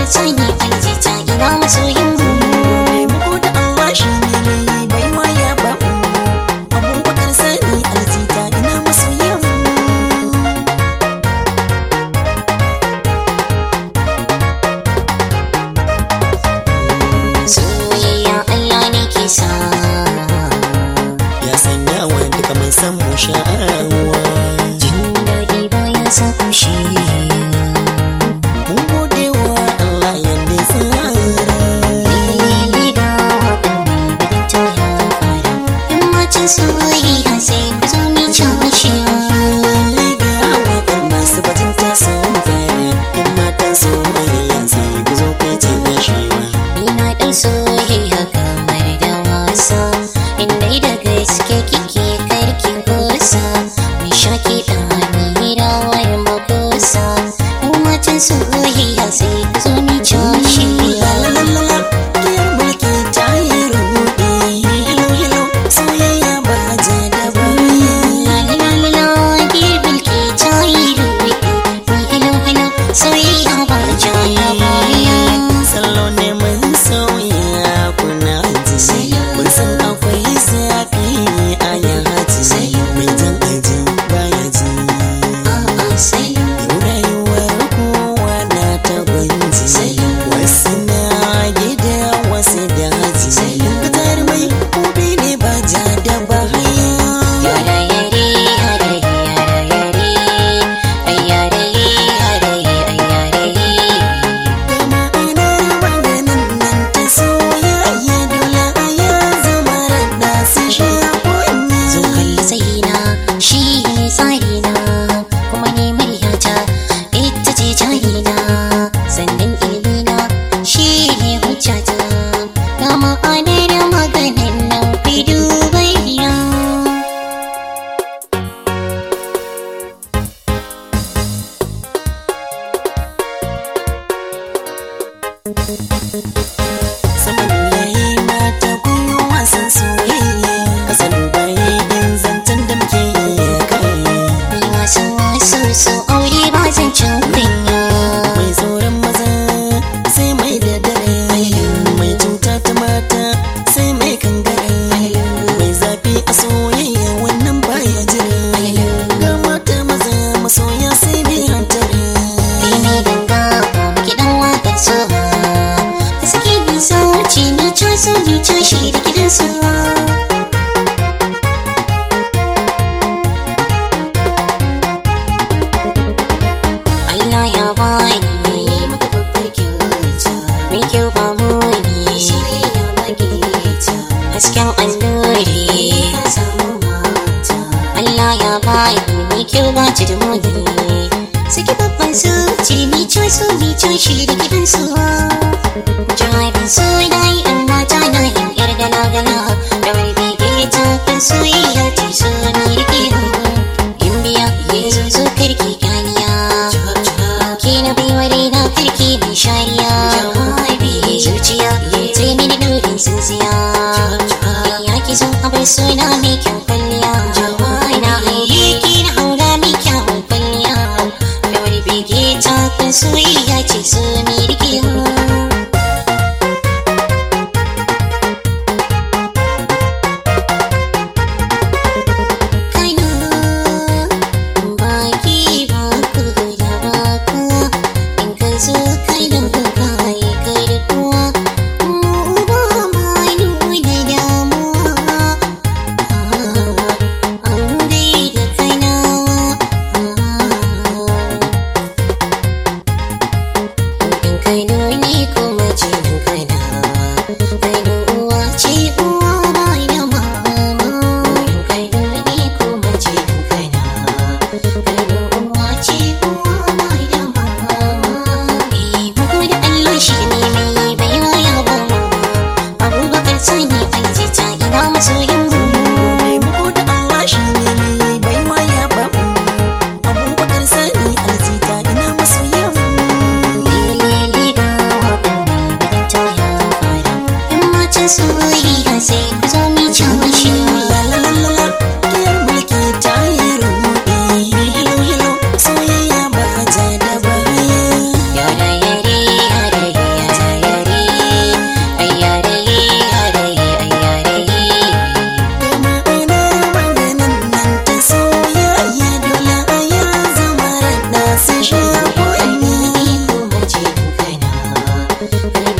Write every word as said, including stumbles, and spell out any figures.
sani aljita ina masoyin mu. Taimako da Allah shi ne mai baiwa ya ba mu. Abubakar sani aljita ina masoyin mu. Soyayya Allah ne ke sa, Ya sanya wa duka mun san mu sha'awa. jin daɗi baya sa kushe. Mun gode wa Allah yanda ya tsara. Soyayya sai ku zo mi cashewa. Liga waƙar masu bajinta sun fara. Yan matan soyayya sai ku zo kai ce gashewa. Ina ɗan soyayya kamar da wasa, inda da gaske kike karki kusa. Mai shaki ɗani rawar makosa, mu matan soyayya sai ku zo mi cashewa. Lalalala, giyar mulki ta yi ruɗe. Hilo hilo, soyayya ba ja da baya. Lalalala, girbin ke tayi ruɗe. Hello hello, soyayya ba jaya baya. Sallo ne mun sauya kuna ji. Mun san akwai zafi a yaji. Mai jan aji baya ji. A'a sai Rayuwar kowa na ta gwanji. Wasu na gida wasu da haji. Fitar mai gobe ne ba ja da baya. yara yare yare yara yare ay yare yare ay yare. Dama ana maganin nan ta soyayya dole a ya zama rada su sha kunni. Zo kalli sayina shi ne tsarina, kuma ne muryata ita ce jahina, sannan ilmina shi ne hujjata. Ga ma'anar maganin nan fi dubayya. Saman yayi mata kun wasan soyayya. Kasan baye in zancen da muke yi kai. Ni wasu wasu so aure ba zan cin kunya. Mai tsoron maza sai mai da dare. Mai cuta ta mata sai mai kangare. Mai zafi a soyayya wannan baya jira. Ga mata maza masoya sai mai hantara. Kai mai ganga kiɗan waƙar so, ka sake ni sauci ni caso ni cashe da gidan so. Allah ya bani maka babbar kyauta, mai kyau ba muni, soyayya magita, hasken annuri ka samu mata. Allah ya bani mai kyau ba ta da muni, saki babban sauci ni caso ni cashe da gidan so. Jawabin so na yi ɗan mata na yin ƴar gala-gala, da wani bege ta kan soyayya ta so ni rike hannu. In biya ya zo zo karki ganiya, ke na baiwa raina karki mai shariya. Zuciya ya zai mini nurin tsintsiya, ya ki zo abar suna mai kyan kwalliya. Na aiki na haura mai kyawun kwalliya, da wani bege ta kan soyayya ce so ni rike hannu. Lili Garba